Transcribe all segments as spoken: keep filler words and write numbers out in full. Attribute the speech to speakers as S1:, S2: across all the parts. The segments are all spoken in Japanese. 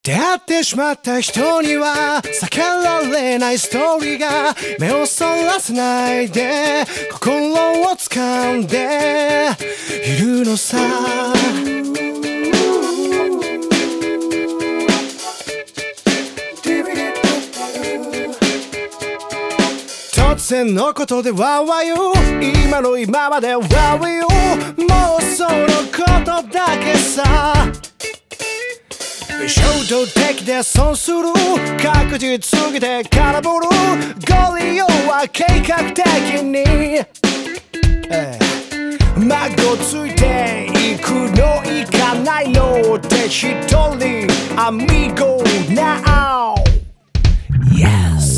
S1: 出会ってしまった人には避けられないストーリーが目をそらせないで心を掴んでいるのさ。突然のことでわわよ今の今までわわよもうそのことだけさ。衝動的で損する確実すぎて空振るご利用は計画的に、ええ、まごついていくのいかないのって一人アミゴ now yes。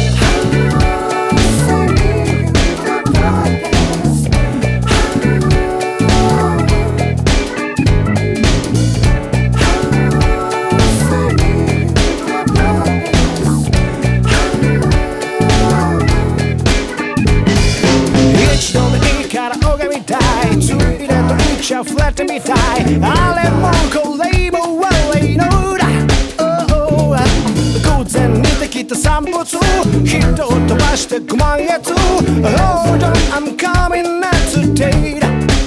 S1: ついでと一社触れてみたいあれもこれも悪いのだ、oh, oh. 偶然にできた産物人を飛ばしてご満悦 Hold on I'm coming next day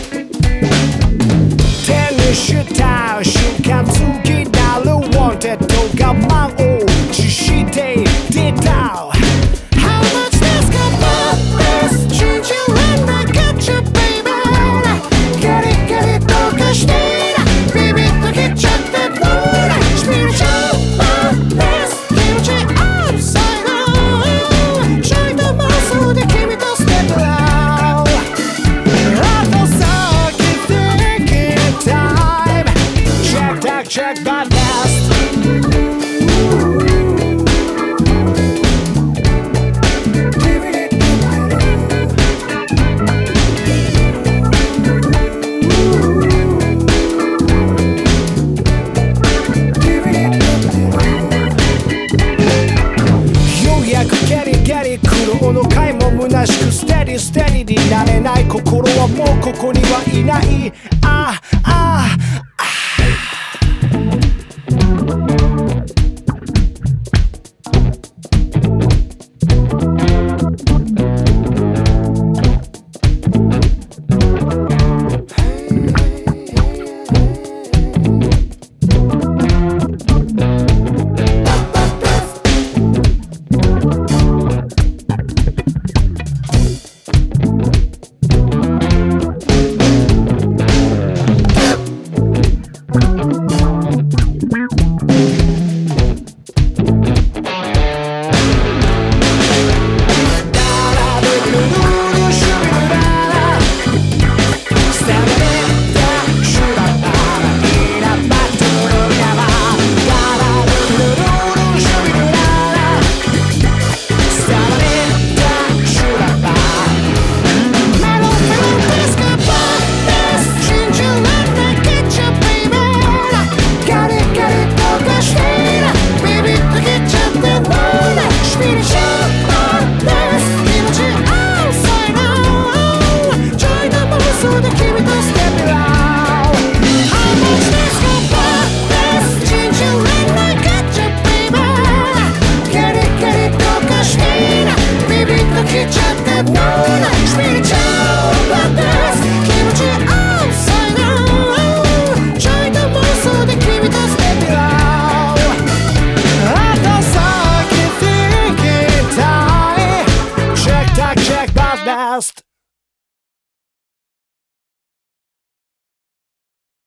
S1: 手にした瞬間次なる Wanted 我慢を実して出たCheck that last ようやくゲリゲリ苦労の回も虚しくステディステディになれない心はもうここにはいない